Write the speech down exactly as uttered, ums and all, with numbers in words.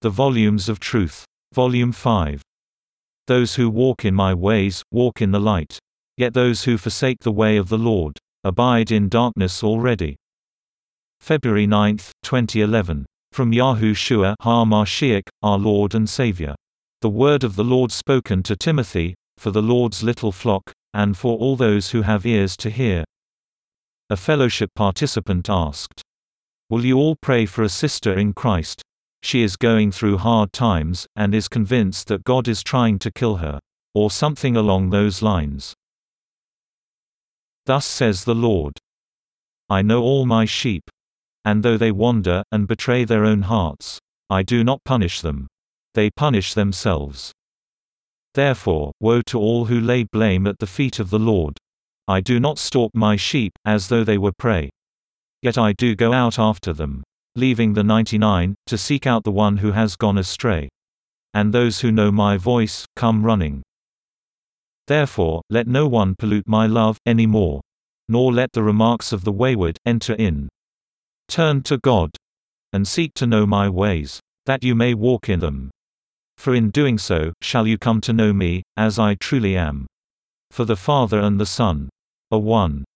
The Volumes of Truth. Volume five. Those who walk in my ways, walk in the light. Yet those who forsake the way of the Lord, abide in darkness already. February ninth, twenty eleven. From Yahushua HaMashiach, our Lord and Savior. The word of the Lord spoken to Timothy, for the Lord's little flock, and for all those who have ears to hear. A fellowship participant asked, "Will you all pray for a sister in Christ? She is going through hard times, and is convinced that God is trying to kill her," or something along those lines. Thus says the Lord, "I know all my sheep. And though they wander, and betray their own hearts, I do not punish them. They punish themselves. Therefore, woe to all who lay blame at the feet of the Lord. I do not stalk my sheep, as though they were prey. Yet I do go out after them, leaving the ninety-nine, to seek out the one who has gone astray. And those who know my voice, come running. Therefore, let no one pollute my love, any more. Nor let the remarks of the wayward, enter in. Turn to God, and seek to know my ways, that you may walk in them. For in doing so, shall you come to know me, as I truly am. For the Father and the Son are one.